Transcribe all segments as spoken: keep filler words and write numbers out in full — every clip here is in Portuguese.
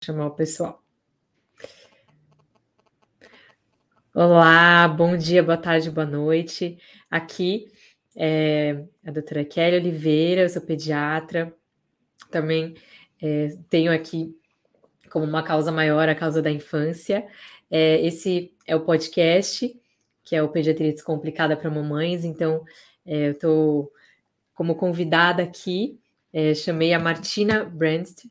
Chamar o pessoal. Olá, bom dia, boa tarde, boa noite. Aqui é a doutora Kelly Oliveira, eu sou pediatra. Também é, tenho aqui como uma causa maior a causa da infância. É, esse é o podcast, que é o Pediatria Descomplicada para Mamães. Então, é, eu estou como convidada aqui, é, chamei a Martina Brandst.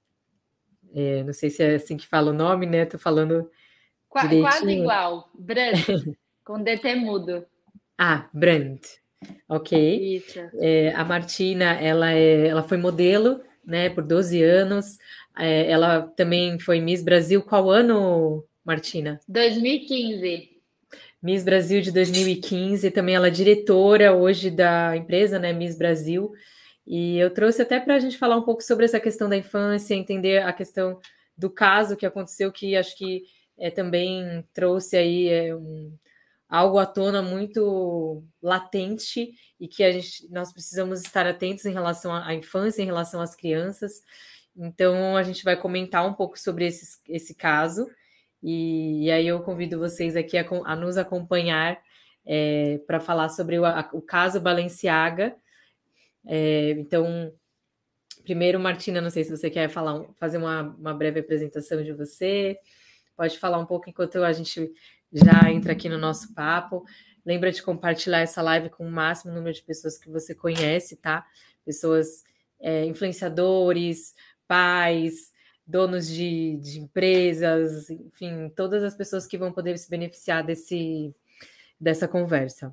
É, não sei se é assim que fala o nome, né? Estou falando Qua, quase direitinho. igual. Brust, com D T mudo. Ah, Brandt. Ok. Isso. É, a Martina, ela, é, ela foi modelo, né, por doze anos. É, ela também foi Miss Brasil. Qual ano, Martina? dois mil e quinze. Miss Brasil de dois mil e quinze. Também ela é diretora hoje da empresa, né, Miss Brasil. E eu trouxe até para a gente falar um pouco sobre essa questão da infância, entender a questão do caso que aconteceu, que acho que é, também trouxe aí é, um, algo à tona muito latente e que a gente, nós precisamos estar atentos em relação à infância, em relação às crianças. Então, a gente vai comentar um pouco sobre esse, esse caso. E, e aí eu convido vocês aqui a, a nos acompanhar é, para falar sobre o, a, o caso Balenciaga. É, então, primeiro, Martina, não sei se você quer falar, fazer uma, uma breve apresentação de você. Pode falar um pouco enquanto a gente já entra aqui no nosso papo. Lembra de compartilhar essa live com o máximo número de pessoas que você conhece, tá? Pessoas, é, influenciadores, pais, donos de, de empresas, enfim, todas as pessoas que vão poder se beneficiar desse, dessa conversa.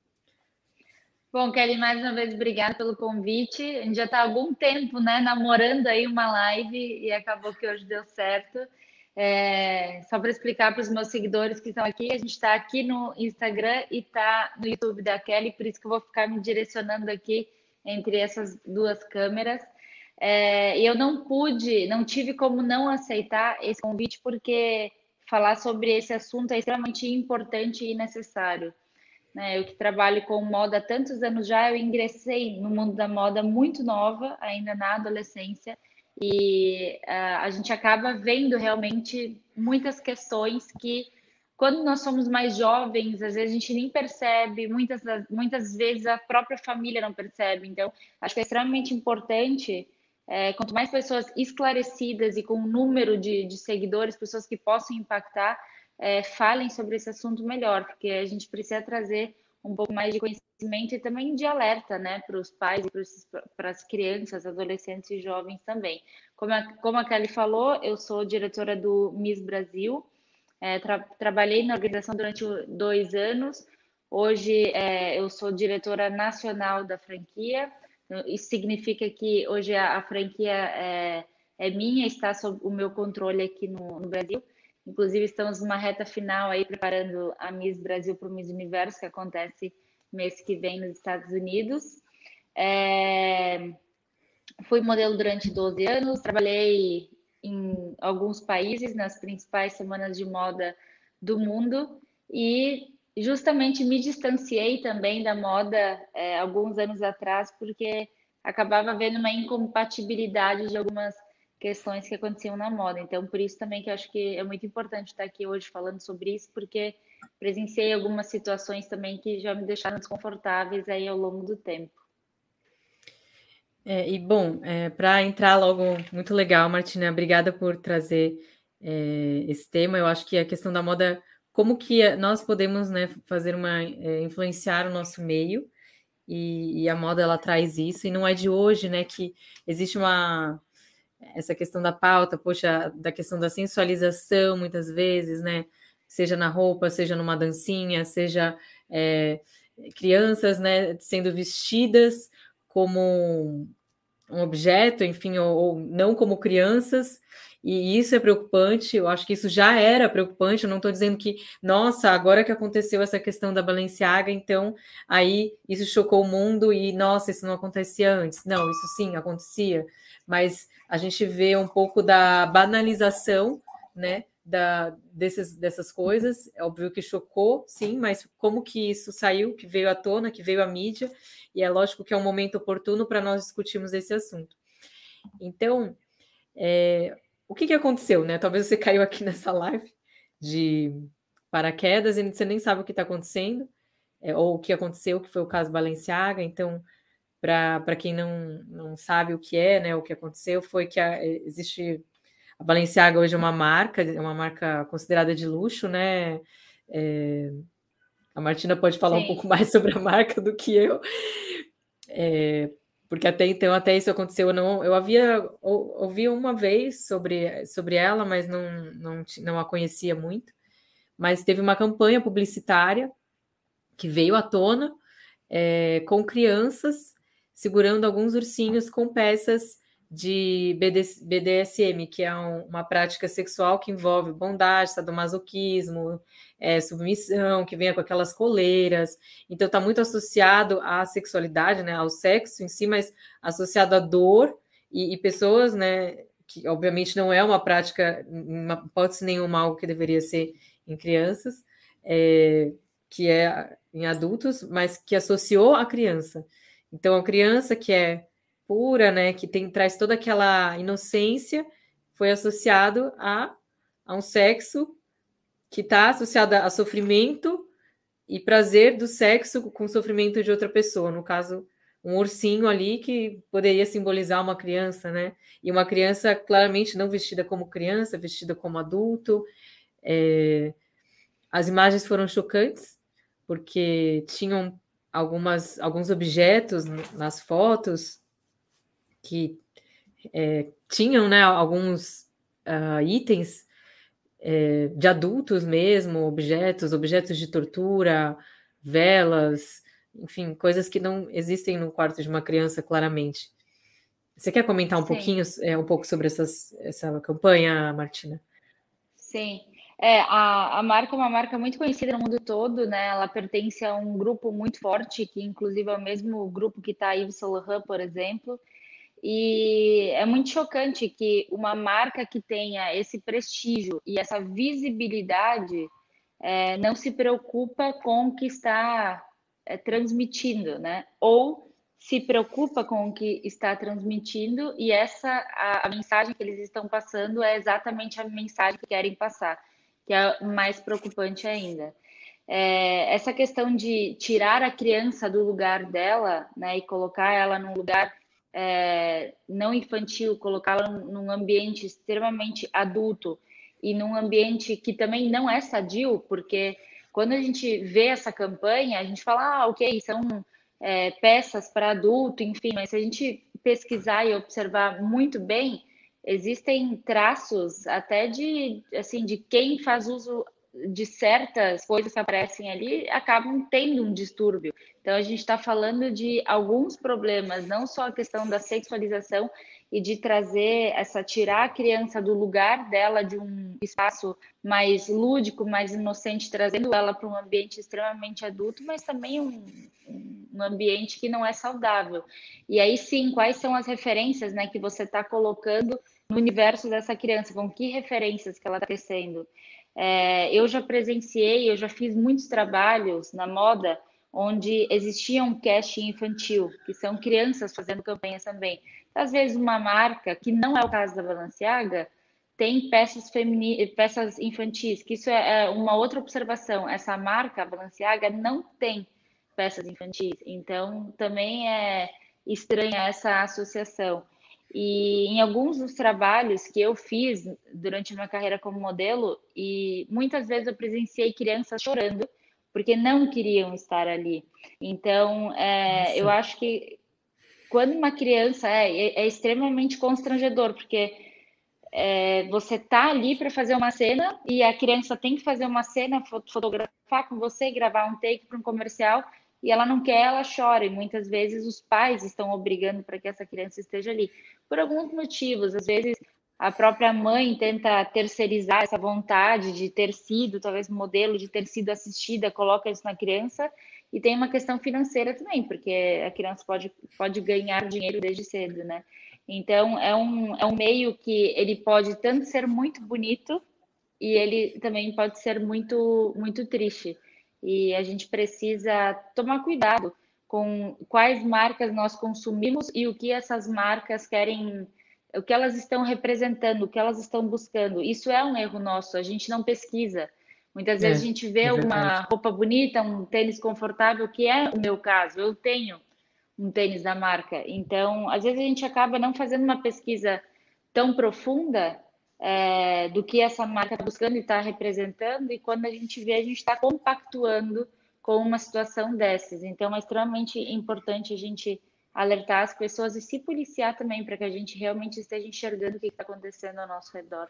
Bom, Kelly, mais uma vez, obrigada pelo convite. A gente já está há algum tempo, né, namorando aí uma live e acabou que hoje deu certo. É, só para explicar para os meus seguidores que estão aqui, a gente está aqui no Instagram e está no YouTube da Kelly, por isso que eu vou ficar me direcionando aqui entre essas duas câmeras. É, e eu não pude, não tive como não aceitar esse convite, porque falar sobre esse assunto é extremamente importante e necessário. Né? Eu que trabalho com moda há tantos anos já, eu ingressei no mundo da moda muito nova, ainda na adolescência, e uh, a gente acaba vendo realmente muitas questões que, quando nós somos mais jovens, às vezes a gente nem percebe, muitas, muitas vezes a própria família não percebe. Então, acho que é extremamente importante, é, quanto mais pessoas esclarecidas e com um número de, de seguidores, pessoas que possam impactar, é, falem sobre esse assunto melhor, porque a gente precisa trazer um pouco mais de conhecimento e também de alerta, né, para os pais e para as crianças, adolescentes e jovens também. Como a, como a Kelly falou, eu sou diretora do Miss Brasil, é, tra trabalhei na organização durante dois anos, hoje é, eu sou diretora nacional da franquia, isso significa que hoje a, a franquia é, é minha, está sob o meu controle aqui no, no Brasil. Inclusive, estamos numa reta final aí, preparando a Miss Brasil para o Miss Universo, que acontece mês que vem nos Estados Unidos. É... Fui modelo durante doze anos, trabalhei em alguns países, nas principais semanas de moda do mundo, e justamente me distanciei também da moda é, alguns anos atrás, porque acabava vendo uma incompatibilidade de algumas questões que aconteciam na moda. Então, por isso também que eu acho que é muito importante estar aqui hoje falando sobre isso, porque presenciei algumas situações também que já me deixaram desconfortáveis aí ao longo do tempo. É, e bom, é, para entrar logo, muito legal, Martina, obrigada por trazer é, esse tema. Eu acho que a questão da moda, como que nós podemos, né, fazer uma é, influenciar o nosso meio, e, e a moda ela traz isso, e não é de hoje, né, que existe uma essa questão da pauta, poxa, da questão da sensualização, muitas vezes, né, seja na roupa, seja numa dancinha, seja é, crianças, né, sendo vestidas como um objeto, enfim, ou, ou não como crianças, e isso é preocupante. Eu acho que isso já era preocupante. Eu não estou dizendo que, nossa, agora que aconteceu essa questão da Balenciaga, então aí isso chocou o mundo e, nossa, isso não acontecia antes. Não, isso sim acontecia, mas a gente vê um pouco da banalização, né, da, desses, dessas coisas. É óbvio que chocou, sim, mas como que isso saiu, que veio à tona, que veio à mídia, e é lógico que é um momento oportuno para nós discutirmos esse assunto. Então, é, o que, que aconteceu, né? Talvez você caiu aqui nessa live de paraquedas e você nem sabe o que está acontecendo, é, ou o que aconteceu, que foi o caso Balenciaga. Então, para quem não, não sabe o que é, né, o que aconteceu, foi que a, existe... A Balenciaga hoje é uma marca, é uma marca considerada de luxo, né? É, a Martina pode falar Sim. um pouco mais sobre a marca do que eu, é, porque até então, até isso aconteceu, eu, não, eu havia ou, ouvi uma vez sobre, sobre ela, mas não, não, não a conhecia muito. Mas teve uma campanha publicitária que veio à tona é, com crianças segurando alguns ursinhos com peças de B D S M, que é um, uma prática sexual que envolve bondade, sadomasoquismo, é, submissão, que vem com aquelas coleiras. Então, está muito associado à sexualidade, né, ao sexo em si, mas associado à dor e, e pessoas, né, que obviamente não é uma prática, uma hipótese nenhuma, algo que deveria ser em crianças, é, que é em adultos, mas que associou a criança. Então, a criança que é pura, né, que tem, traz toda aquela inocência, foi associado a, a um sexo que está associado a sofrimento e prazer do sexo com o sofrimento de outra pessoa. No caso, um ursinho ali que poderia simbolizar uma criança, né? E uma criança claramente não vestida como criança, vestida como adulto. É... As imagens foram chocantes, porque tinham algumas, alguns objetos nas fotos que é, tinham, né, alguns uh, itens é, de adultos mesmo, objetos, objetos de tortura, velas, enfim, coisas que não existem no quarto de uma criança, claramente. Você quer comentar um Sim. pouquinho, é, um pouco sobre essas, essa campanha, Martina? Sim. É, a, a marca é uma marca muito conhecida no mundo todo, né? Ela pertence a um grupo muito forte, que inclusive é o mesmo grupo que está Yves Saint Laurent, por exemplo. E é muito chocante que uma marca que tenha esse prestígio e essa visibilidade é, não se preocupa com o que está é, transmitindo, né? Ou se preocupa com o que está transmitindo e essa a, a mensagem que eles estão passando é exatamente a mensagem que querem passar, que é mais preocupante ainda. É, essa questão de tirar a criança do lugar dela, né, e colocar ela num lugar é, não infantil, colocá-la num ambiente extremamente adulto e num ambiente que também não é sadio, porque quando a gente vê essa campanha, a gente fala, ah, ok, são é, peças para adulto, enfim, mas se a gente pesquisar e observar muito bem, existem traços até de, assim, de quem faz uso de certas coisas que aparecem ali, acabam tendo um distúrbio. Então, a gente está falando de alguns problemas, não só a questão da sexualização e de trazer essa, tirar a criança do lugar dela, de um espaço mais lúdico, mais inocente, trazendo ela para um ambiente extremamente adulto, mas também um, um ambiente que não é saudável. E aí sim, quais são as referências, né, que você está colocando no universo dessa criança? Com que referências que ela está tecendo? É, eu já presenciei, eu já fiz muitos trabalhos na moda onde existia um casting infantil, que são crianças fazendo campanhas também. Às vezes uma marca, que não é o caso da Balenciaga, tem peças, femini... peças infantis, que isso é uma outra observação. Essa marca, a Balenciaga, não tem peças infantis. Então, também é estranha essa associação. E em alguns dos trabalhos que eu fiz durante a minha carreira como modelo, e muitas vezes eu presenciei crianças chorando porque não queriam estar ali. Então, é, eu acho que quando uma criança é, é, é extremamente constrangedor, porque é, você tá ali para fazer uma cena e a criança tem que fazer uma cena, fotografar com você, gravar um take para um comercial, e ela não quer, ela chora. E muitas vezes os pais estão obrigando para que essa criança esteja ali. Por alguns motivos, às vezes a própria mãe tenta terceirizar essa vontade de ter sido, talvez, modelo, de ter sido assistida, coloca isso na criança. E tem uma questão financeira também, porque a criança pode, pode ganhar dinheiro desde cedo, né? Então, é um, é um meio que ele pode tanto ser muito bonito e ele também pode ser muito, muito triste. E a gente precisa tomar cuidado com quais marcas nós consumimos e o que essas marcas querem o que elas estão representando, o que elas estão buscando. Isso é um erro nosso, a gente não pesquisa. Muitas vezes a É, gente vê é uma verdade. roupa bonita, um tênis confortável, que é o meu caso, eu tenho um tênis da marca. Então, às vezes a gente acaba não fazendo uma pesquisa tão profunda é, do que essa marca está buscando e está representando, e quando a gente vê, a gente está compactuando com uma situação dessas. Então, é extremamente importante a gente alertar as pessoas e se policiar também, para que a gente realmente esteja enxergando o que está acontecendo ao nosso redor.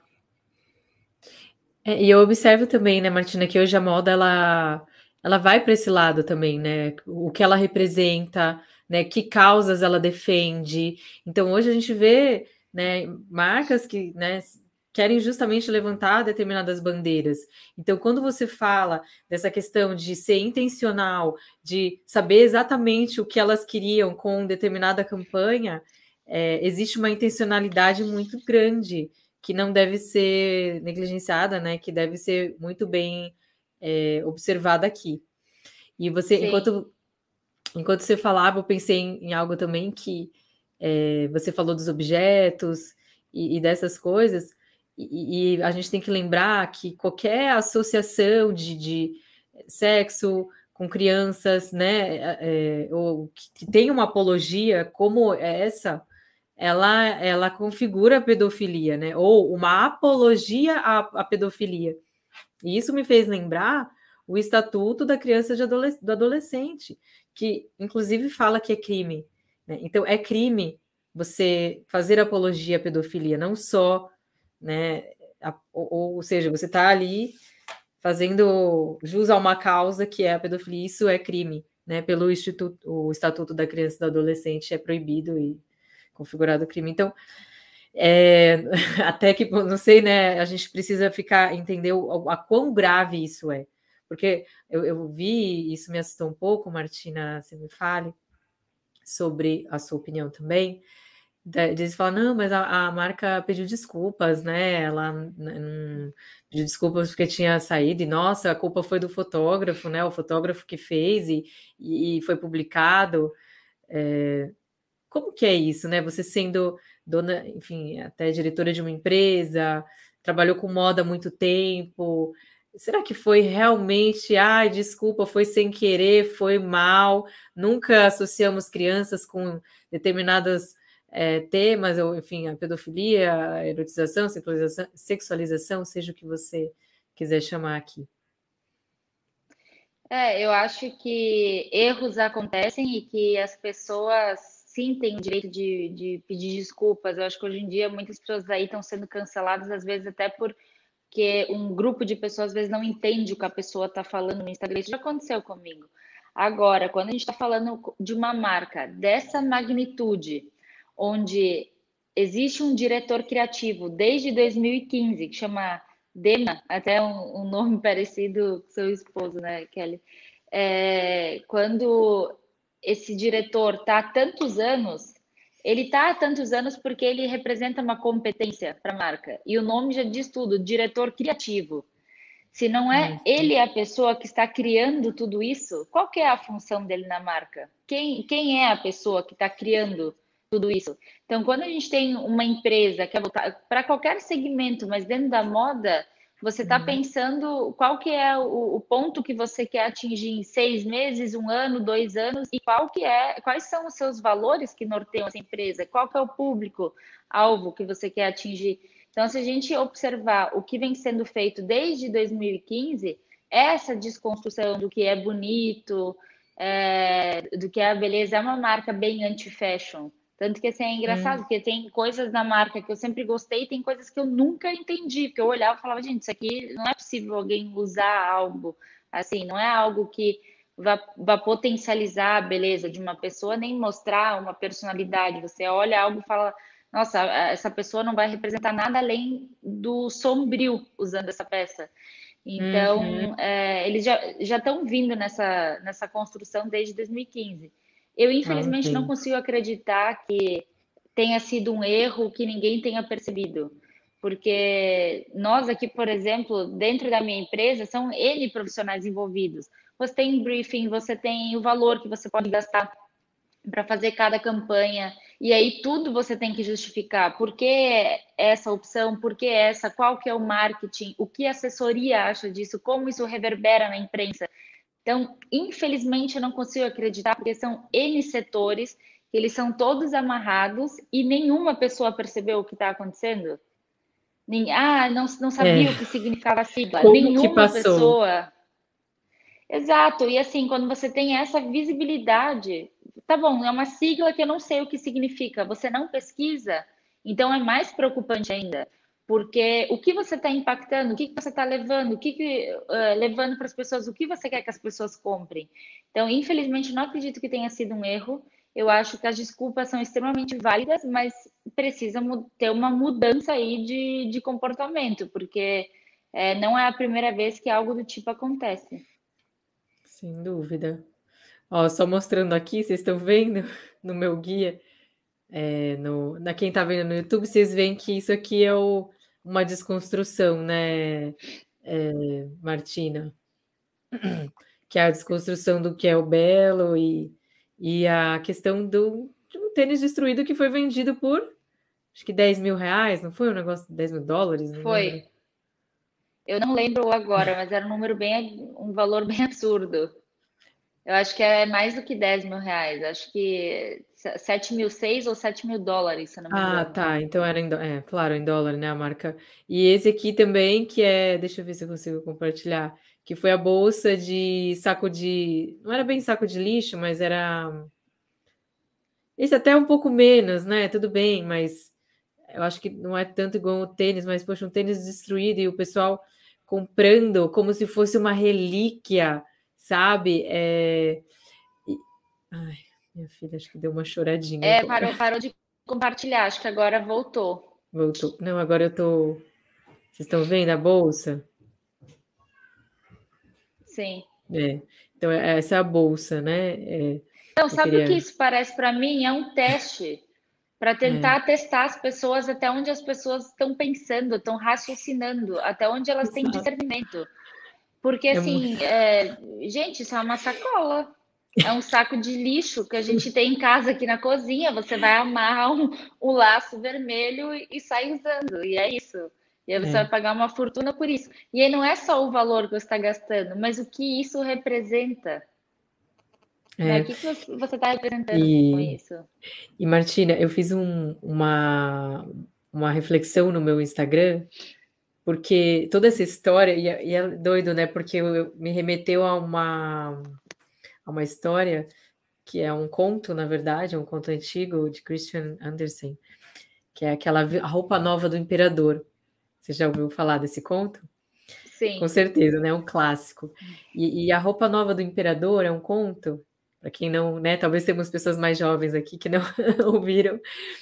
É, e eu observo também, né, Martina, que hoje a moda ela, ela vai para esse lado também, né? O que ela representa, né? Que causas ela defende. Então hoje a gente vê, né, marcas que, né, querem justamente levantar determinadas bandeiras. Então, quando você fala dessa questão de ser intencional, de saber exatamente o que elas queriam com determinada campanha, é, existe uma intencionalidade muito grande que não deve ser negligenciada, né? Que deve ser muito bem é, observada aqui. E você, Sim, enquanto, enquanto você falava, eu pensei em, em algo também que é, você falou dos objetos e, e dessas coisas, e, e, a gente tem que lembrar que qualquer associação de, de sexo com crianças, né, é, ou que, que tem uma apologia como essa, ela, ela configura a pedofilia, né? Ou uma apologia à, à pedofilia. E isso me fez lembrar o Estatuto da Criança e Adolesc- do Adolescente, que inclusive fala que é crime, né? Então, é crime você fazer apologia à pedofilia, não só, né? A, ou, ou seja, você está ali fazendo jus a uma causa que é a pedofilia, isso é crime, né? Pelo Instituto, o Estatuto da Criança e do Adolescente é proibido e configurado crime. Então, é, até que, não sei, né? A gente precisa ficar, entender o, a quão grave isso é. Porque eu, eu vi, isso me assustou um pouco, Martina, você me fale sobre a sua opinião também. Eles falam, não, mas a, a marca pediu desculpas, né? Ela não pediu desculpas porque tinha saído, e nossa, a culpa foi do fotógrafo, né? O fotógrafo que fez e, e foi publicado. É, como que é isso, né? Você sendo dona, enfim, até diretora de uma empresa, trabalhou com moda há muito tempo. Será que foi realmente, ai, desculpa, foi sem querer, foi mal? Nunca associamos crianças com determinados é, temas, ou enfim, a pedofilia, a erotização, sexualização, sexualização, seja o que você quiser chamar aqui. é, eu acho que erros acontecem e que as pessoas sim têm o direito de, de pedir desculpas. Eu acho que hoje em dia muitas pessoas aí estão sendo canceladas, às vezes até porque um grupo de pessoas às vezes não entende o que a pessoa está falando no Instagram. Isso já aconteceu comigo. Agora, quando a gente está falando de uma marca dessa magnitude, onde existe um diretor criativo desde dois mil e quinze, que chama Dema, até um, um nome parecido com seu esposo, né, Kelly? É, quando esse diretor está há tantos anos, ele está há tantos anos porque ele representa uma competência para a marca. E o nome já diz tudo, diretor criativo. Se não é Uhum. ele a pessoa que está criando tudo isso, qual que é a função dele na marca? Quem, quem é a pessoa que está criando tudo isso? Então, quando a gente tem uma empresa que é voltada para qualquer segmento, mas dentro da moda, você está Uhum. pensando qual que é o, o, ponto que você quer atingir em seis meses, um ano, dois anos, e qual que é, quais são os seus valores que norteiam essa empresa, qual que é o público alvo que você quer atingir. Então, se a gente observar o que vem sendo feito desde dois mil e quinze, essa desconstrução do que é bonito, é, do que é a beleza, é uma marca bem anti-fashion. Tanto que assim, é engraçado, Uhum. porque tem coisas na marca que eu sempre gostei e tem coisas que eu nunca entendi, porque eu olhava e falava, gente, isso aqui não é possível alguém usar algo assim, não é algo que vá, vá potencializar a beleza de uma pessoa, nem mostrar uma personalidade. Você olha algo e fala, nossa, essa pessoa não vai representar nada além do sombrio usando essa peça. Uhum. Então, é, eles já estão vindo nessa, nessa construção desde dois mil e quinze. Eu, infelizmente, não Ok. consigo acreditar que tenha sido um erro que ninguém tenha percebido. Porque nós aqui, por exemplo, dentro da minha empresa, são N profissionais envolvidos. Você tem briefing, você tem o valor que você pode gastar para fazer cada campanha. E aí tudo você tem que justificar. Por que essa opção? Por que essa? Qual que é o marketing? O que a assessoria acha disso? Como isso reverbera na imprensa? Então, infelizmente, eu não consigo acreditar, porque são N setores, eles são todos amarrados e nenhuma pessoa percebeu o que está acontecendo. Nem, ah, não, não sabia É, o que significava a sigla. como que Nenhuma passou? pessoa. Exato, e assim, quando você tem essa visibilidade, tá bom, é uma sigla que eu não sei o que significa, você não pesquisa, então é mais preocupante ainda, porque o que você está impactando, o que, que você está levando, o que, que uh, levando para as pessoas, o que você quer que as pessoas comprem. Então, infelizmente, não acredito que tenha sido um erro. Eu acho que as desculpas são extremamente válidas, mas precisa ter uma mudança aí de, de comportamento, porque é, não é a primeira vez que algo do tipo acontece. Sem dúvida. Ó, só mostrando aqui, vocês estão vendo no meu guia, é, no, na quem está vendo no YouTube, vocês veem que isso aqui é o, uma desconstrução, né, é, Martina? Que é a desconstrução do que é o belo e, e a questão do, de um tênis destruído que foi vendido por, acho que dez mil reais, não foi um negócio de dez mil dólares, não lembro. Foi. Eu não lembro agora, mas era um número bem, um valor bem absurdo. Eu acho que é mais do que dez mil reais. Acho que sete mil seis ou sete mil dólares, se eu não me Ah, engano. tá. Então era em dó- é, claro, em dólar, né, a marca. E esse aqui também, que é, deixa eu ver se eu consigo compartilhar, que foi a bolsa de saco de, não era bem saco de lixo, mas era esse até é um pouco menos, né? Tudo bem, mas eu acho que não é tanto igual o tênis, mas poxa, um tênis destruído e o pessoal comprando como se fosse uma relíquia, sabe? É... e- Ai, minha filha, acho que deu uma choradinha É, agora. parou, parou de compartilhar. Acho que agora voltou. Voltou. Não, agora eu tô. Vocês estão vendo a bolsa? Sim. É. Então, é- essa é a bolsa, né? É, Então, eu sabe o que queria. isso parece para mim? É um teste para É, tentar testar as pessoas até onde as pessoas estão pensando, estão raciocinando, até onde elas têm exato. discernimento. Porque, É muito. assim, é, gente, isso é uma sacola. É um saco de lixo que a gente tem em casa aqui na cozinha. Você vai amarrar um, um laço vermelho e, e sai usando. E é isso. E aí você vai É, pagar uma fortuna por isso. E aí não é só o valor que você está gastando, mas o que isso representa. Né? O é. que, que você está representando com E, isso? e Martina, eu fiz um- uma, uma reflexão no meu Instagram, porque toda essa história, e é, e é doido, né? Porque eu, eu- me remeteu a uma, a uma história que é um conto, na verdade, é um conto antigo de Christian Andersen, que é aquela vi- a roupa nova do imperador. Você já ouviu falar desse conto? Com Sim. certeza, né? Um clássico. E, e a roupa nova do imperador é um conto, para quem não, né? Talvez temos pessoas mais jovens aqui que não ouviram,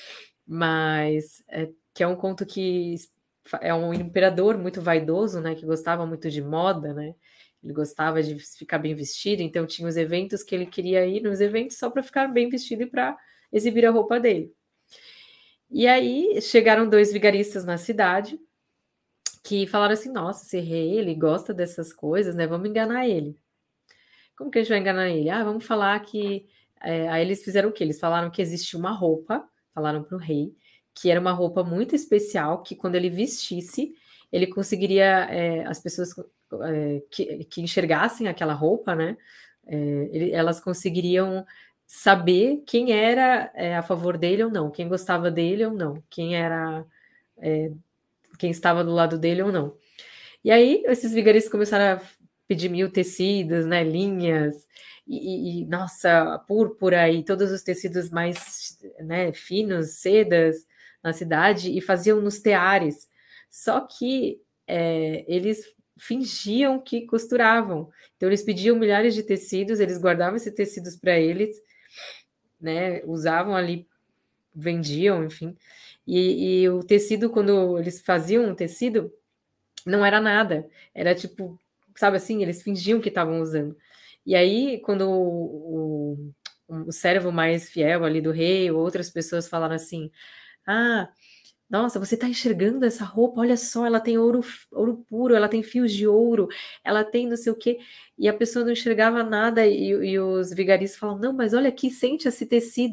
mas é, que é um conto que é um imperador muito vaidoso, né? Que gostava muito de moda, né? Ele gostava de ficar bem vestido, então tinha os eventos que ele queria ir nos eventos só para ficar bem vestido e para exibir a roupa dele. E aí chegaram dois vigaristas na cidade que falaram assim: nossa, esse rei, ele gosta dessas coisas, né? Vamos enganar ele. Como que a gente vai enganar ele? Ah, vamos falar que. É, aí eles fizeram o quê? Eles falaram que existia uma roupa, falaram para o rei, que era uma roupa muito especial, que quando ele vestisse, ele conseguiria. É, as pessoas é, que, que enxergassem aquela roupa, né? É, ele, elas conseguiriam saber quem era é, a favor dele ou não, quem gostava dele ou não, quem era. É, quem estava do lado dele ou não. E aí, esses vigaristas começaram a pedir mil tecidos, né, linhas, e, e, nossa, púrpura e todos os tecidos mais, né, finos, sedas na cidade, e faziam nos teares. Só que é, eles fingiam que costuravam. Então, eles pediam milhares de tecidos, eles guardavam esses tecidos para eles, né, usavam ali, vendiam, enfim. E, e o tecido, quando eles faziam um tecido, não era nada. Era tipo, sabe assim, eles fingiam que estavam usando. E aí, quando o, o, o servo mais fiel ali do rei, ou outras pessoas falaram assim: ah, nossa, você está enxergando essa roupa? Olha só, ela tem ouro, ouro puro, ela tem fios de ouro, ela tem não sei o quê. E a pessoa não enxergava nada, e, e os vigaristas falam: não, mas olha aqui, sente esse tecido.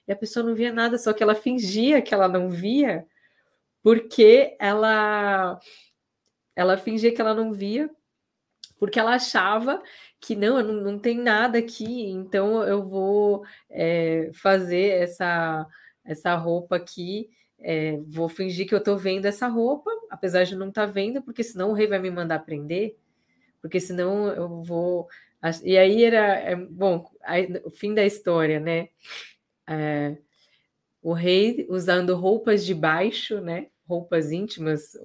e a pessoa não via nada, só que ela fingia que ela não via, porque ela, ela fingia que ela não via, porque ela achava que não, não, não tem nada aqui, então eu vou é, fazer essa, essa roupa aqui, é, vou fingir que eu estou vendo essa roupa, apesar de não estar vendo, porque senão o rei vai me mandar prender, porque senão eu vou... E aí era, é, bom, aí, o fim da história, né? É, o rei usando roupas de baixo, né? Roupas íntimas,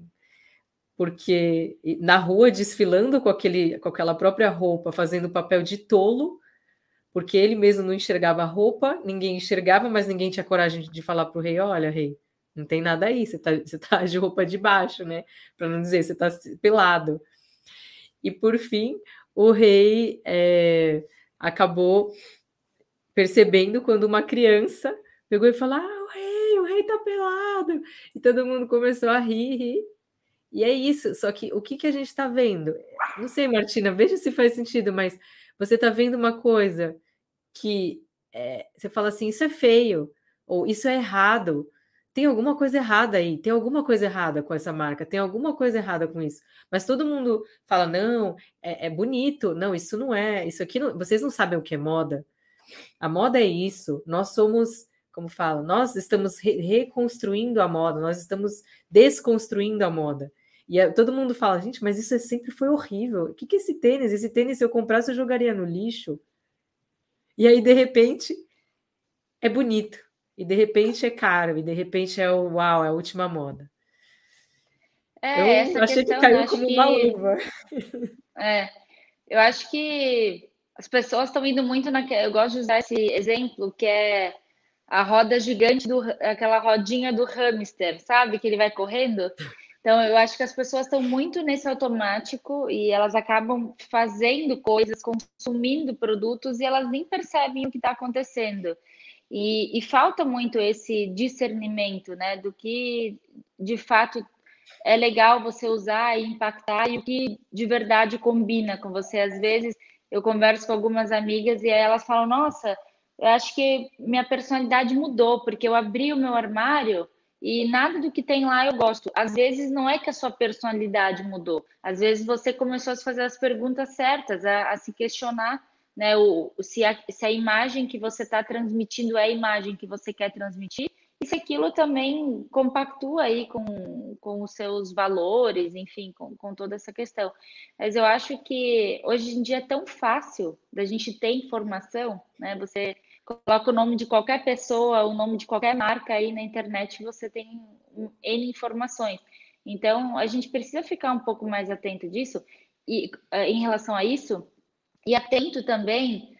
porque na rua desfilando com, aquele, com aquela própria roupa, fazendo papel de tolo, porque ele mesmo não enxergava a roupa, ninguém enxergava, mas ninguém tinha coragem de falar para o rei, olha, rei, não tem nada aí, você tá, você tá de roupa de baixo, né? Para não dizer, você tá pelado. E por fim, o rei é, acabou percebendo quando uma criança pegou e falou, ah, o rei, o rei tá pelado. E todo mundo começou a rir, rir. E é isso, só que o que, que a gente está vendo? Não sei, Martina, veja se faz sentido, mas você está vendo uma coisa que é, você fala assim, isso é feio, ou isso é errado, tem alguma coisa errada aí, tem alguma coisa errada com essa marca, tem alguma coisa errada com isso. Mas todo mundo fala, não, é, é bonito, não, isso não é, isso aqui, não, vocês não sabem o que é moda. A moda é isso, nós somos, como fala, nós estamos re reconstruindo a moda, nós estamos desconstruindo a moda. E é, todo mundo fala, gente, mas isso sempre foi horrível. O que, que é esse tênis? Esse tênis, se eu comprasse, eu jogaria no lixo. E aí, de repente, é bonito. E de repente é caro. E de repente é o uau, é a última moda. É, Eu essa achei que questão, né? caiu Acho como uma que luva. é, eu acho que as pessoas estão indo muito na. Eu gosto de usar esse exemplo, que é a roda gigante, do, aquela rodinha do hamster, sabe? Que ele vai correndo. Então, eu acho que as pessoas estão muito nesse automático e elas acabam fazendo coisas, consumindo produtos e elas nem percebem o que está acontecendo. E, e falta muito esse discernimento, né? Do que de fato é legal você usar e impactar e o que de verdade combina com você. Às vezes eu converso com algumas amigas e elas falam: Nossa, eu acho que minha personalidade mudou, porque eu abri o meu armário e nada do que tem lá eu gosto. Às vezes não é que a sua personalidade mudou, às vezes você começou a se fazer as perguntas certas, a, a se questionar. Né, o, se, a, se a imagem que você está transmitindo é a imagem que você quer transmitir, e se aquilo também compactua aí com, com os seus valores, enfim, com, com toda essa questão. Mas eu acho que hoje em dia é tão fácil da gente ter informação, né? Você coloca o nome de qualquer pessoa, o nome de qualquer marca aí na internet, você tem N informações. Então, a gente precisa ficar um pouco mais atento disso, e em relação a isso, e atento também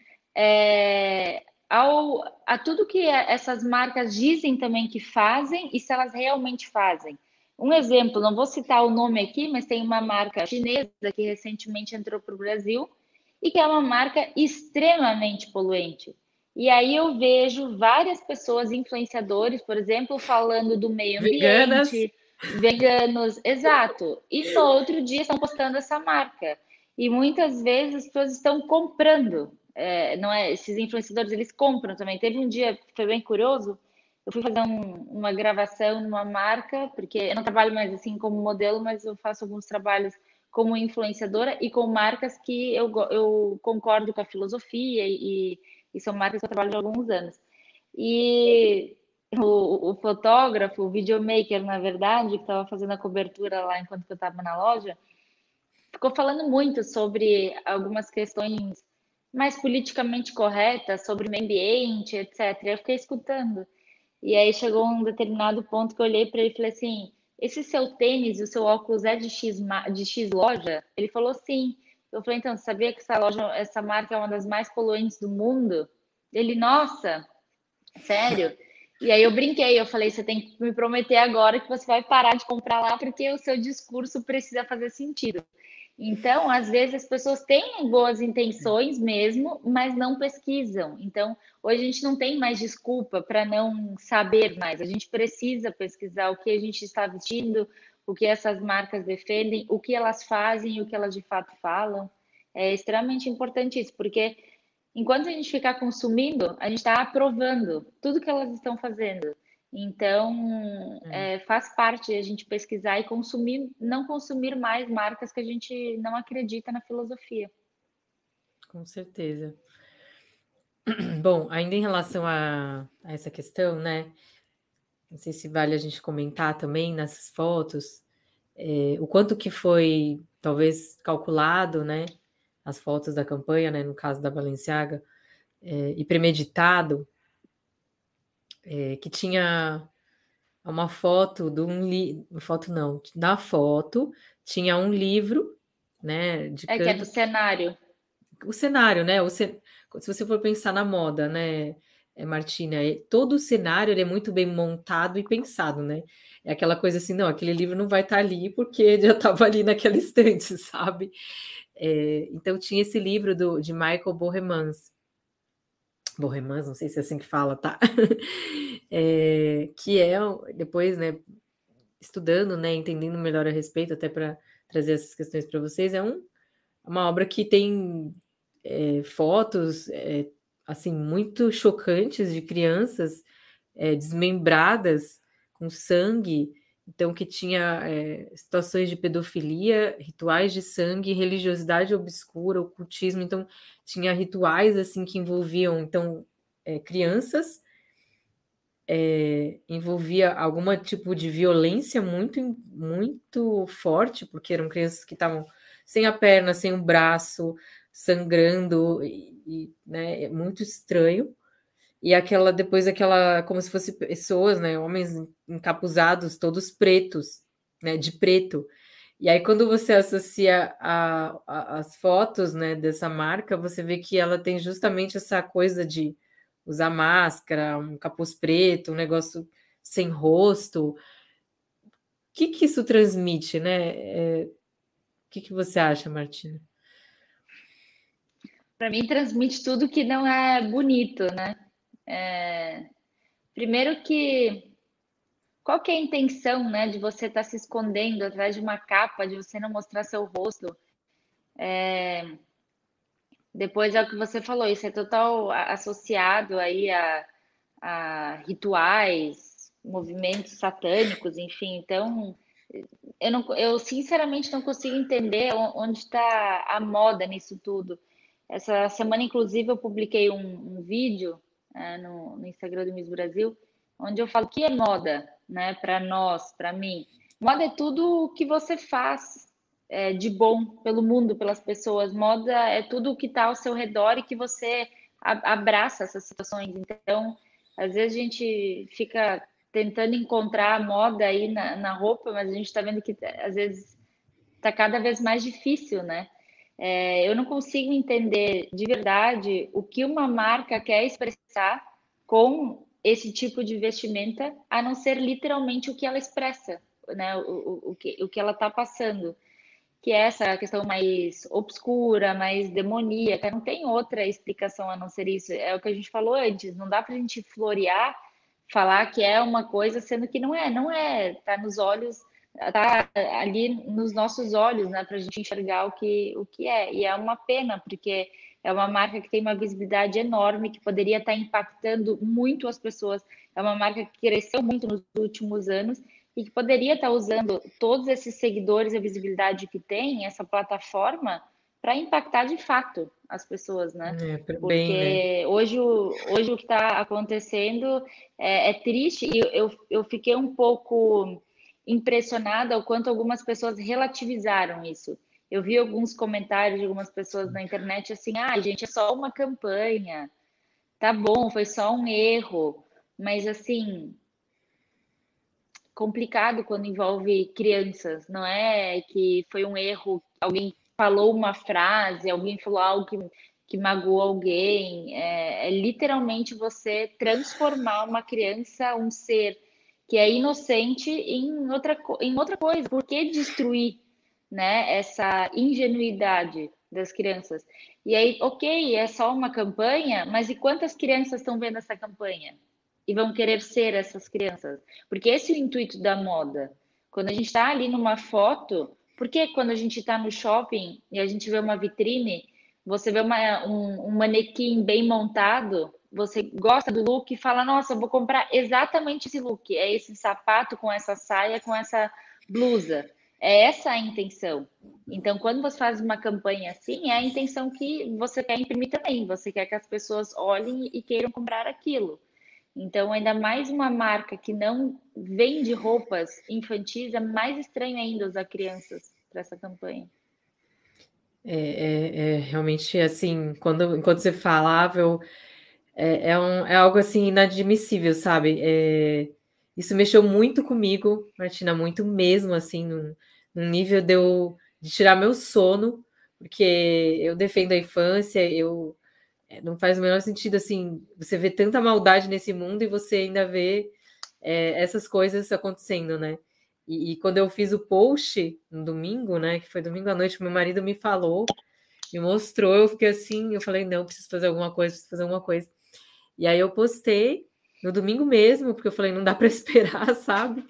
é, ao, a tudo que essas marcas dizem também que fazem e se elas realmente fazem. Um exemplo, não vou citar o nome aqui, mas tem uma marca chinesa que recentemente entrou para o Brasil e que é uma marca extremamente poluente. E aí eu vejo várias pessoas, influenciadores, por exemplo, falando do meio Veganas. ambiente, veganos, exato. E no outro dia estão postando essa marca. E muitas vezes as pessoas estão comprando, é, não é? Esses influenciadores, eles compram também. Teve um dia que foi bem curioso, eu fui fazer um, uma gravação numa marca, porque eu não trabalho mais assim como modelo, mas eu faço alguns trabalhos como influenciadora e com marcas que eu, eu concordo com a filosofia e, e são marcas que eu trabalho há alguns anos. E o, o fotógrafo, o videomaker, na verdade, que estava fazendo a cobertura lá enquanto eu estava na loja, ficou falando muito sobre algumas questões mais politicamente corretas, sobre o meio ambiente, etcétera. Eu fiquei escutando. E aí chegou um determinado ponto que eu olhei para ele e falei assim: esse seu tênis e o seu óculos é de X, de X loja? Ele falou sim. Eu falei, então, você sabia que essa loja, essa marca é uma das mais poluentes do mundo? Ele, nossa, sério? E aí eu brinquei, eu falei, você tem que me prometer agora que você vai parar de comprar lá, porque o seu discurso precisa fazer sentido. Então, às vezes as pessoas têm boas intenções mesmo, mas não pesquisam. Então, hoje a gente não tem mais desculpa para não saber mais. A gente precisa pesquisar o que a gente está vestindo, o que essas marcas defendem, o que elas fazem e o que elas de fato falam. É extremamente importante isso, porque enquanto a gente ficar consumindo, a gente está aprovando tudo que elas estão fazendo. Então, É, é, faz parte a gente pesquisar e consumir, não consumir mais marcas que a gente não acredita na filosofia. com certeza. Bom, ainda em relação a, a essa questão, né? Não sei se vale a gente comentar também nessas fotos, é, o quanto que foi, talvez, calculado, né? As fotos da campanha, né? No caso da Balenciaga, é, e premeditado, é, que tinha uma foto de um li... foto não, na foto tinha um livro, né? De É que é do canto, cenário. o cenário, né? O ce... Se você for pensar na moda, né, é, Martina, é- todo o cenário ele é muito bem montado e pensado, né? É aquela coisa assim, não, aquele livro não vai estar ali porque já estava ali naquela estante, sabe? É, então tinha esse livro do, de Michael Borremans, Borremans, não sei se é assim que fala, tá? É, que é depois, né, estudando, né, entendendo melhor a respeito, até para trazer essas questões para vocês, é um, uma obra que tem é, fotos é, assim muito chocantes de crianças é, desmembradas com sangue, então que tinha é, situações de pedofilia, rituais de sangue, religiosidade obscura, ocultismo, então tinha rituais assim que envolviam então é, crianças, é, envolvia algum tipo de violência muito muito forte, porque eram crianças que estavam sem a perna, sem o braço, sangrando, e, e, né, é muito estranho. E aquela, depois aquela, como se fossem pessoas, né, homens encapuzados, todos pretos, né, de preto. E aí, quando você associa a, a- as fotos, né, dessa marca, você vê que ela tem justamente essa coisa de usar máscara, um capuz preto, um negócio sem rosto. O que que isso transmite, né? É, o que que você acha, Martina? Para mim, transmite tudo que não é bonito, né? Primeiro que qual que é a intenção, né, de você estar se escondendo atrás de uma capa, de você não mostrar seu rosto? Depois é o que você falou, isso é total a- associado aí a, a rituais, movimentos satânicos, enfim. Então, eu, não, eu sinceramente não consigo entender o- onde está a moda nisso tudo. Essa semana, inclusive, eu publiquei um, um vídeo, é, no, no Instagram do Miss Brasil, onde eu falo que é moda, né, para nós, para mim. Moda é tudo o que você faz é, de bom pelo mundo, pelas pessoas. Moda é tudo o que está ao seu redor e que você a- abraça essas situações. Então, às vezes a gente fica tentando encontrar a moda aí na, na roupa, mas a gente está vendo que às vezes está cada vez mais difícil, né? É, eu não consigo entender de verdade o que uma marca quer expressar com esse tipo de vestimenta, a não ser literalmente o que ela expressa, né? O, o, o que, o que ela está passando, que é essa questão mais obscura, mais demoníaca. Não tem outra explicação a não ser isso. É o que a gente falou antes. Não dá para a gente florear, falar que é uma coisa, sendo que não é. Não é. Está nos olhos, está ali nos nossos olhos, né, para a gente enxergar o que, o que é. E é uma pena, porque é uma marca que tem uma visibilidade enorme, que poderia estar impactando muito as pessoas. É uma marca que cresceu muito nos últimos anos e que poderia estar usando todos esses seguidores e a visibilidade que tem, essa plataforma, para impactar de fato as pessoas, né? É, pra- bem, né? Porque hoje o, hoje o que está acontecendo é, é triste e eu, eu fiquei um pouco impressionada o quanto algumas pessoas relativizaram isso. Eu vi alguns comentários de algumas pessoas na internet assim: ah, gente, é só uma campanha, tá bom, foi só um erro, mas assim, complicado quando envolve crianças, não é que foi um erro, alguém falou uma frase, alguém falou algo que, que magoou alguém. É, é literalmente você transformar uma criança, um ser que é inocente, em outra, em outra coisa. Por que destruir, né, essa ingenuidade das crianças? E aí, ok, é só uma campanha, mas e quantas crianças estão vendo essa campanha? E vão querer ser essas crianças? Porque esse é o intuito da moda. Quando a gente está ali numa foto, porque quando a gente está no shopping e a gente vê uma vitrine, você vê uma, um, um manequim bem montado, você gosta do look e fala, nossa, eu vou comprar exatamente esse look, é esse sapato com essa saia, com essa blusa. É essa a intenção. Então, quando você faz uma campanha assim, é a intenção que você quer imprimir também. Você quer que as pessoas olhem e queiram comprar aquilo. Então, ainda mais uma marca que não vende roupas infantis, é mais estranho ainda usar crianças para essa campanha. É, é, é realmente assim, quando, enquanto você falava, eu, é, é, um, é algo assim inadmissível, sabe? É, isso mexeu muito comigo, Martina, muito mesmo, assim, num, num nível de, eu, de tirar meu sono, porque eu defendo a infância, eu é, não faz o menor sentido assim, você vê tanta maldade nesse mundo e você ainda vê é, essas coisas acontecendo, né? E, e quando eu fiz o post no domingo, né? Que foi domingo à noite, meu marido me falou, me mostrou, eu fiquei assim, eu falei, não, preciso fazer alguma coisa, preciso fazer alguma coisa. E aí eu postei no domingo mesmo, porque eu falei, não dá para esperar, sabe?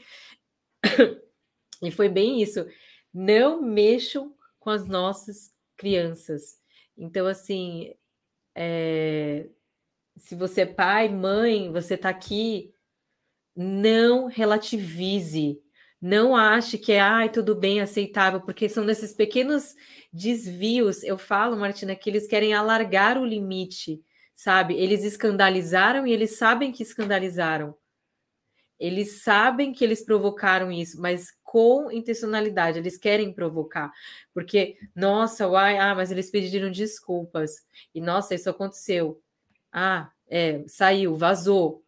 E foi bem isso. Não mexam com as nossas crianças. Então, assim, é, se você é pai, mãe, você está aqui, não relativize. Não ache que é, ai, tudo bem, aceitável, porque são nesses pequenos desvios. Eu falo, Martina, que eles querem alargar o limite, sabe? Eles escandalizaram e eles sabem que escandalizaram. Eles sabem que eles provocaram isso, mas com intencionalidade, eles querem provocar. Porque, nossa, uai, ah, mas eles pediram desculpas. E, nossa, isso aconteceu. Ah, é, saiu, vazou.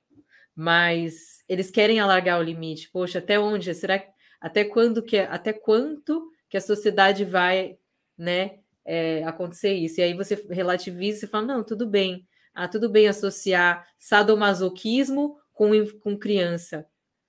Mas eles querem alargar o limite. Poxa, até onde? Será que até quando que até quanto que a sociedade vai, né, é, acontecer isso? E aí você relativiza e fala, não, tudo bem. Ah, tudo bem associar sadomasoquismo com, com criança,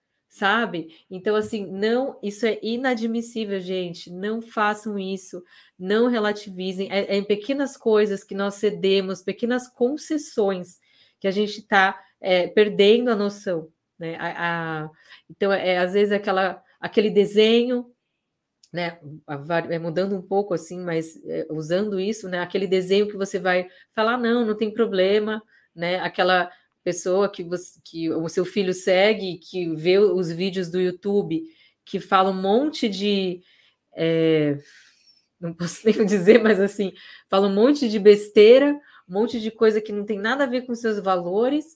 sabe? Então, assim, não, isso é inadmissível, gente. Não façam isso, não relativizem. É, é em pequenas coisas que nós cedemos, pequenas concessões que a gente está é, perdendo a noção, né? A, a, então, é, às vezes, aquela, aquele desenho, né? É, mudando um pouco assim, mas é, usando isso, né? Aquele desenho que você vai falar, não, não tem problema, né? Aquela pessoa que, você, que o seu filho segue, que vê os vídeos do YouTube, que fala um monte de. É, não posso nem dizer, mas assim, fala um monte de besteira, um monte de coisa que não tem nada a ver com seus valores,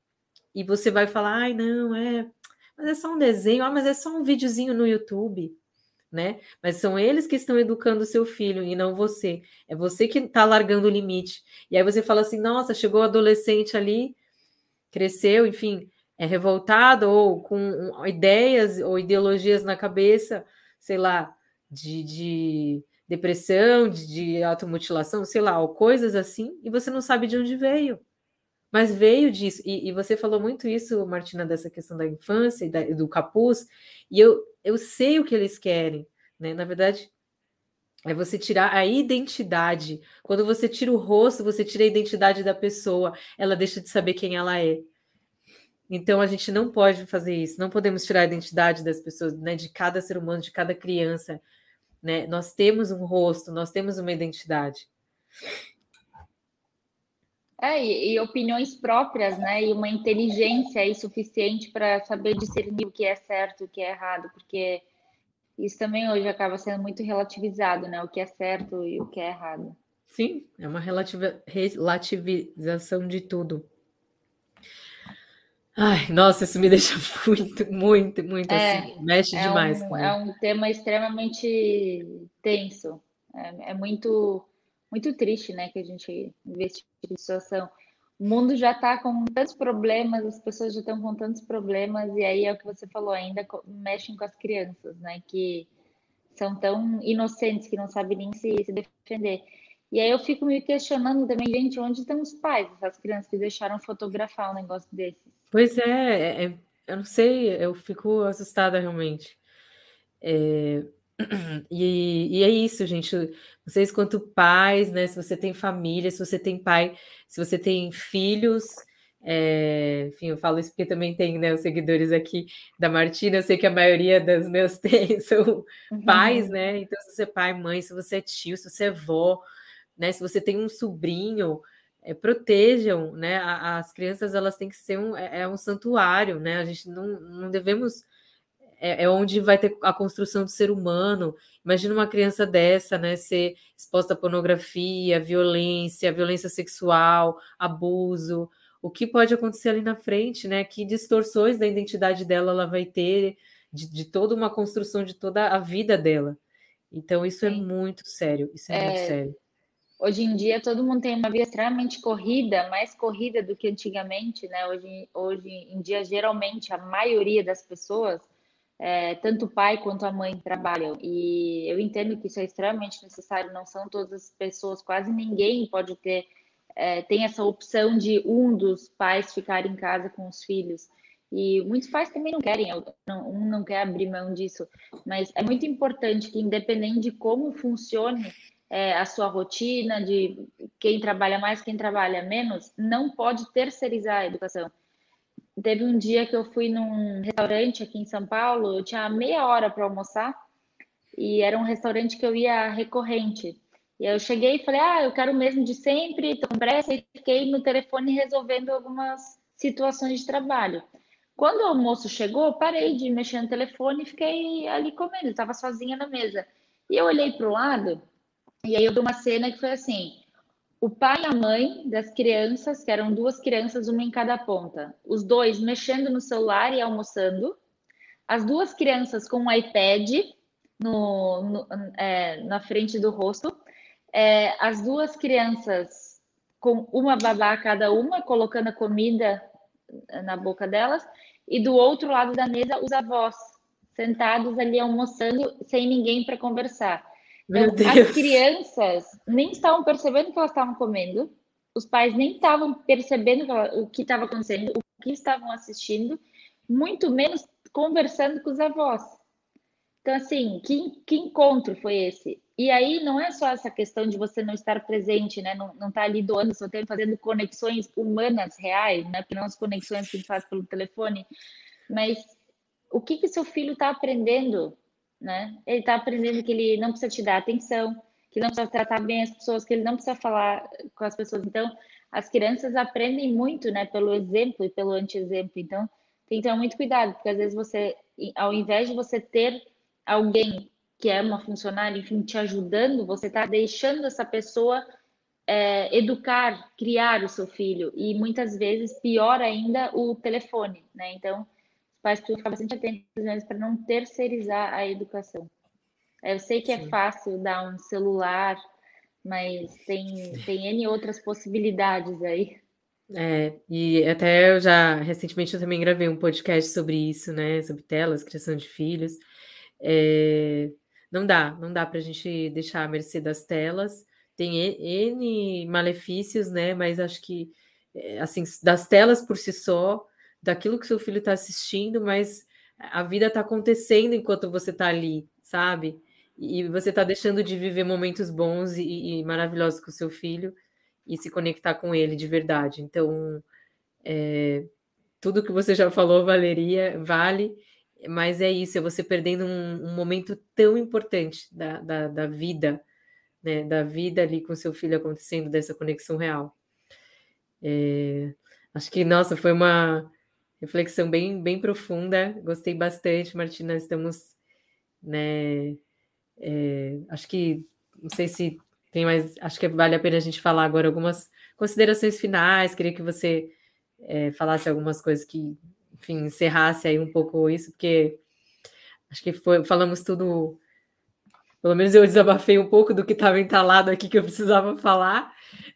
e você vai falar, ai, não, é. Mas é só um desenho, ah, mas é só um videozinho no YouTube. Né? Mas são eles que estão educando o seu filho e não você. É você que está largando o limite. E aí você fala assim: nossa, chegou o adolescente ali, cresceu, enfim, é revoltado ou com ideias ou ideologias na cabeça, sei lá, de, de depressão, de, de automutilação, sei lá, ou coisas assim, e você não sabe de onde veio. Mas veio disso, e, e você falou muito isso, Martina, dessa questão da infância e da, do capuz, e eu, eu sei o que eles querem, né? Na verdade, é você tirar a identidade. Quando você tira o rosto, você tira a identidade da pessoa, ela deixa de saber quem ela é. Então a gente não pode fazer isso, não podemos tirar a identidade das pessoas, né? De cada ser humano, de cada criança, né? Nós temos um rosto, nós temos uma identidade. É, e, e opiniões próprias, né? E uma inteligência aí suficiente para saber discernir o que é certo e o que é errado, porque isso também hoje acaba sendo muito relativizado, né? O que é certo e o que é errado. Sim, é uma relativa, relativização de tudo. Ai, nossa, isso me deixa muito, muito, muito É, assim, mexe é demais um, é comigo. um tema extremamente tenso. É, é muito, muito triste, né, que a gente vê esse tipo de situação. O mundo já está com tantos problemas, as pessoas já estão com tantos problemas, e aí é o que você falou, ainda mexem com as crianças, né, que são tão inocentes que não sabem nem se, se defender. E aí eu fico me questionando também, gente, onde estão os pais dessas crianças que deixaram fotografar um negócio desses? Pois é, é, é, eu não sei, eu fico assustada realmente. É, e, e é isso, gente. Vocês, quanto pais, né? Se você tem família, se você tem pai, se você tem filhos, é, enfim, eu falo isso porque também tem, né, os seguidores aqui da Martina. Eu sei que a maioria dos meus tem, são pais, né? Então, se você é pai, mãe, se você é tio, se você é vó, né? Se você tem um sobrinho, é, protejam, né? As crianças, elas têm que ser um, é, é um santuário, né? A gente não, não devemos... É, é onde vai ter a construção do ser humano. Imagina uma criança dessa, né, ser exposta à pornografia, violência, violência sexual, abuso. O que pode acontecer ali na frente, né? Que distorções da identidade dela ela vai ter, de, de toda uma construção de toda a vida dela. Então, isso Sim. é muito sério, isso é, é muito sério. Hoje em dia, todo mundo tem uma vida extremamente corrida, mais corrida do que antigamente, né? Hoje, hoje em dia, geralmente, a maioria das pessoas, é, tanto o pai quanto a mãe trabalham. E eu entendo que isso é extremamente necessário, não são todas as pessoas, quase ninguém pode ter, é, tem essa opção de um dos pais ficar em casa com os filhos. E muitos pais também não querem, um não quer abrir mão disso, mas é muito importante que, independente de como funcione é, a sua rotina, de quem trabalha mais, quem trabalha menos, não pode terceirizar a educação. Teve um dia que eu fui num restaurante aqui em São Paulo, eu tinha meia hora para almoçar, e era um restaurante que eu ia recorrente. E eu cheguei e falei, ah, eu quero o mesmo de sempre, estou com pressa, e fiquei no telefone resolvendo algumas situações de trabalho. Quando o almoço chegou, parei de mexer no telefone e fiquei ali comendo, estava sozinha na mesa. E eu olhei para o lado, e aí eu vi uma cena que foi assim, o pai e a mãe das crianças, que eram duas crianças, uma em cada ponta, os dois mexendo no celular e almoçando, as duas crianças com um iPad no, no, é, na frente do rosto, é, as duas crianças com uma babá cada uma, colocando a comida na boca delas, e do outro lado da mesa, os avós, sentados ali almoçando, sem ninguém para conversar. Então, as crianças nem estavam percebendo que elas estavam comendo, os pais nem estavam percebendo o que estava acontecendo, o que estavam assistindo, muito menos conversando com os avós. Então, assim, que, que encontro foi esse? E aí não é só essa questão de você não estar presente, né? Não, não estar ali doando seu tempo, fazendo conexões humanas reais, né? Porque não as conexões que a gente faz pelo telefone, mas o que que seu filho está aprendendo, né? Ele está aprendendo que ele não precisa te dar atenção, que não precisa tratar bem as pessoas, que ele não precisa falar com as pessoas. Então, as crianças aprendem muito, né? Pelo exemplo e pelo anti-exemplo. Então, tem que ter muito cuidado, porque às vezes você, ao invés de você ter alguém que é uma funcionária, enfim, te ajudando, você está deixando essa pessoa é, educar, criar o seu filho. E muitas vezes, pior ainda, o telefone, né? Então, os pais precisam ficar bastante atentos para não terceirizar a educação. Eu sei que Sim. é fácil dar um celular, mas tem, tem N outras possibilidades aí. É, e até eu já, recentemente, eu também gravei um podcast sobre isso, né? Sobre telas, criação de filhos. É, não dá, não dá para a gente deixar à mercê das telas. Tem N malefícios, né? Mas acho que, assim, das telas por si só, daquilo que seu filho está assistindo, mas a vida está acontecendo enquanto você está ali, sabe? E você está deixando de viver momentos bons e, e maravilhosos com o seu filho e se conectar com ele de verdade. Então, é, tudo que você já falou, Valeria, vale, mas é isso, é você perdendo um, um momento tão importante da, da, da vida, né, da vida ali com seu filho acontecendo, dessa conexão real. É, acho que, nossa, foi uma reflexão bem, bem profunda, gostei bastante, Martina, estamos, né, é, acho que, não sei se tem mais, acho que vale a pena a gente falar agora algumas considerações finais, queria que você é, falasse algumas coisas que, enfim, encerrasse aí um pouco isso, porque acho que foi, falamos tudo, pelo menos eu desabafei um pouco do que estava entalado aqui que eu precisava falar,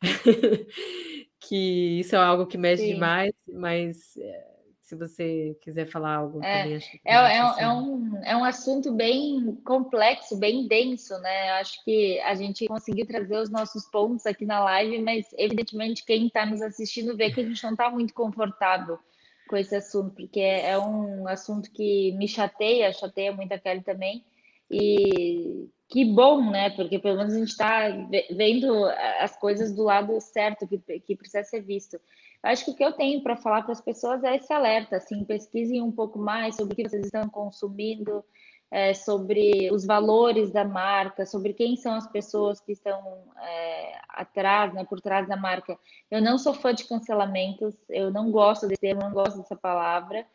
que isso é algo que mexe Sim. demais, mas é, se você quiser falar algo é, também, acho que é, é, é, um, é um assunto bem complexo, bem denso, né? Acho que a gente conseguiu trazer os nossos pontos aqui na live, mas evidentemente quem está nos assistindo vê que a gente não está muito confortável com esse assunto, porque é, é um assunto que me chateia, chateia muito a Kelly também, e que bom, né? Porque pelo menos a gente está vendo as coisas do lado certo que, que precisa ser visto. Acho que o que eu tenho para falar para as pessoas é esse alerta, assim, pesquisem um pouco mais sobre o que vocês estão consumindo, é, sobre os valores da marca, sobre quem são as pessoas que estão é, atrás, né, por trás da marca. Eu não sou fã de cancelamentos, eu não gosto desse termo, não gosto dessa palavra.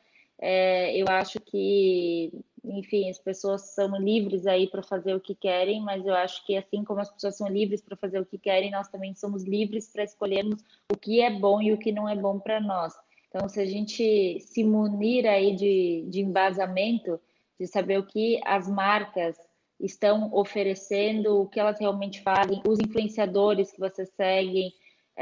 É, eu acho que, enfim, as pessoas são livres aí para fazer o que querem, mas eu acho que assim como as pessoas são livres para fazer o que querem, nós também somos livres para escolhermos o que é bom e o que não é bom para nós. Então, se a gente se munir aí de, de embasamento, de saber o que as marcas estão oferecendo, o que elas realmente fazem, os influenciadores que vocês seguem,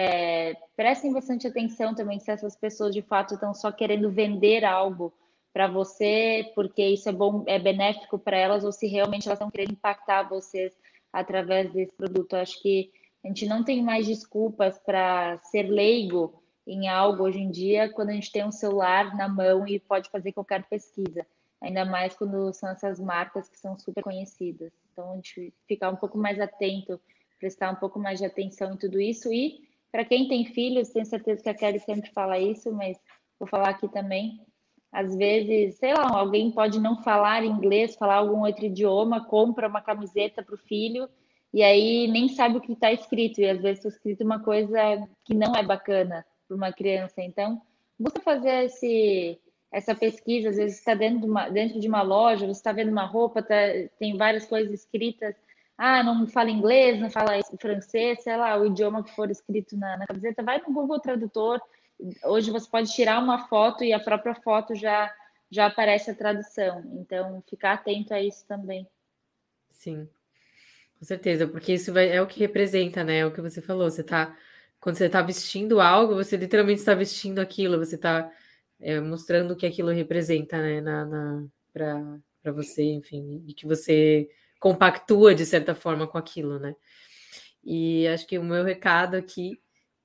é, prestem bastante atenção também se essas pessoas de fato estão só querendo vender algo para você, porque isso é bom, é benéfico para elas, ou se realmente elas estão querendo impactar vocês através desse produto. Eu acho que a gente não tem mais desculpas para ser leigo em algo hoje em dia, quando a gente tem um celular na mão e pode fazer qualquer pesquisa. Ainda mais quando são essas marcas que são super conhecidas. Então, a gente ficar um pouco mais atento, prestar um pouco mais de atenção em tudo isso. E, para quem tem filhos, tenho certeza que a Kelly sempre fala isso, mas vou falar aqui também. Às vezes, sei lá, alguém pode não falar inglês, falar algum outro idioma, compra uma camiseta para o filho, e aí nem sabe o que está escrito. E, às vezes, está escrito uma coisa que não é bacana para uma criança. Então, busca fazer esse... essa pesquisa, às vezes está dentro de uma, dentro de uma loja, você está vendo uma roupa, tá, tem várias coisas escritas, ah, não fala inglês, não fala francês, sei lá, o idioma que for escrito na, na camiseta, vai no Google Tradutor, hoje você pode tirar uma foto e a própria foto já, já aparece a tradução, então ficar atento a isso também. Sim, com certeza, porque isso vai, é o que representa, né, é o que você falou, você tá, quando você está vestindo algo, você literalmente está vestindo aquilo, você está É, mostrando o que aquilo representa, né, na, na, para você, enfim, e que você compactua de certa forma com aquilo, né? E acho que o meu recado aqui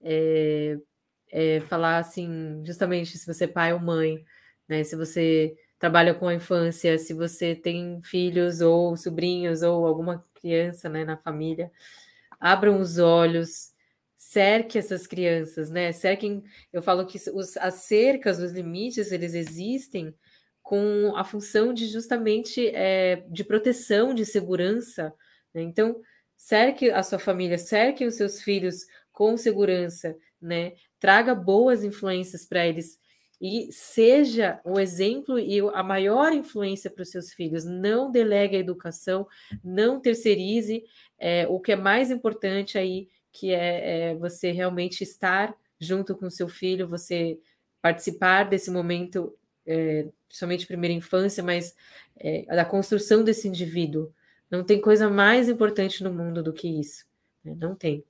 é, é falar assim, justamente se você é pai ou mãe, né? Se você trabalha com a infância, se você tem filhos ou sobrinhos ou alguma criança, né, na família, abram os olhos, cerque essas crianças, né? Cerquem, eu falo que os, as cercas, os limites, eles existem com a função de justamente é, de proteção, de segurança, né? Então, cerque a sua família, cerque os seus filhos com segurança, né? Traga boas influências para eles e seja o exemplo e a maior influência para os seus filhos. Não delegue a educação, não terceirize. É, o que é mais importante aí, que é, é você realmente estar junto com o seu filho, você participar desse momento, é, principalmente primeira infância, mas é, da construção desse indivíduo. Não tem coisa mais importante no mundo do que isso, né? Não tem,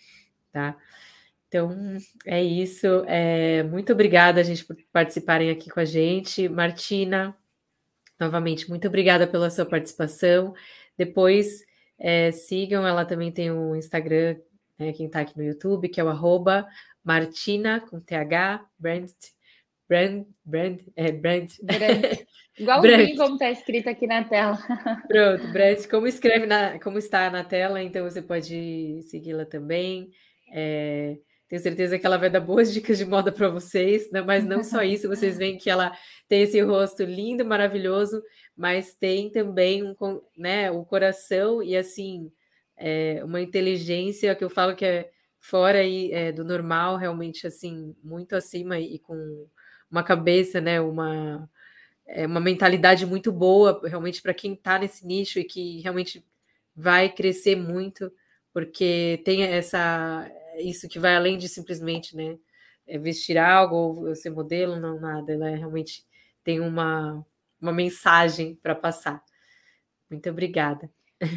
tá? Então, é isso. É, muito obrigada, gente, por participarem aqui com a gente. Martina, novamente, muito obrigada pela sua participação. Depois, é, sigam, ela também tem um Instagram, né, quem está aqui no YouTube, que é o arroba Martina, com T H, Brand, Brand, Brand, é, Brand. Brand. Igualzinho como está escrito aqui na tela. Pronto, Brand, como escreve, na, como está na tela, então você pode segui-la também. É, tenho certeza que ela vai dar boas dicas de moda para vocês, né? Mas não só isso, vocês veem que ela tem esse rosto lindo, maravilhoso, mas tem também um, né, o coração e assim é, uma inteligência que eu falo que é fora aí, é, do normal, realmente assim, muito acima e com uma cabeça, né? Uma, é, uma mentalidade muito boa, realmente para quem está nesse nicho e que realmente vai crescer muito, porque tem essa isso que vai além de simplesmente, né, vestir algo ou ser modelo, não nada, ela realmente tem uma, uma mensagem para passar. Muito obrigada.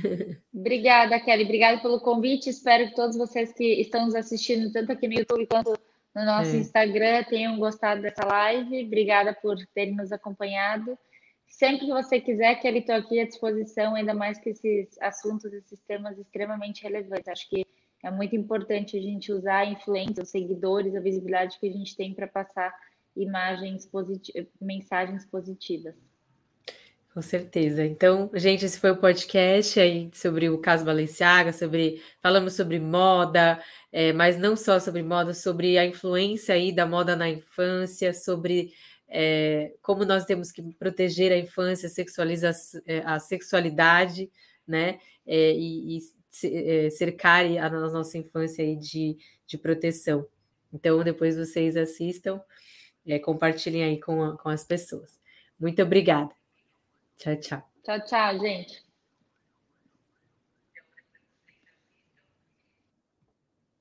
Obrigada, Kelly. Obrigada pelo convite. Espero que todos vocês que estão nos assistindo, tanto aqui no YouTube quanto no nosso é. Instagram, tenham gostado dessa live. Obrigada por terem nos acompanhado. Sempre que você quiser, Kelly, estou aqui à disposição, ainda mais que esses assuntos, esses temas extremamente relevantes. Acho que é muito importante a gente usar a influência, os seguidores, a visibilidade que a gente tem para passar imagens positivas, mensagens positivas. Com certeza. Então, gente, esse foi o podcast aí sobre o caso Balenciaga, sobre falamos sobre moda, é, mas não só sobre moda, sobre a influência aí da moda na infância, sobre é, como nós temos que proteger a infância, sexualiza, a sexualidade, né? É, e, e cercar a nossa infância aí de, de proteção. Então, depois vocês assistam, é, compartilhem aí com, a, com as pessoas. Muito obrigada. Tchau, tchau. Tchau, tchau, gente.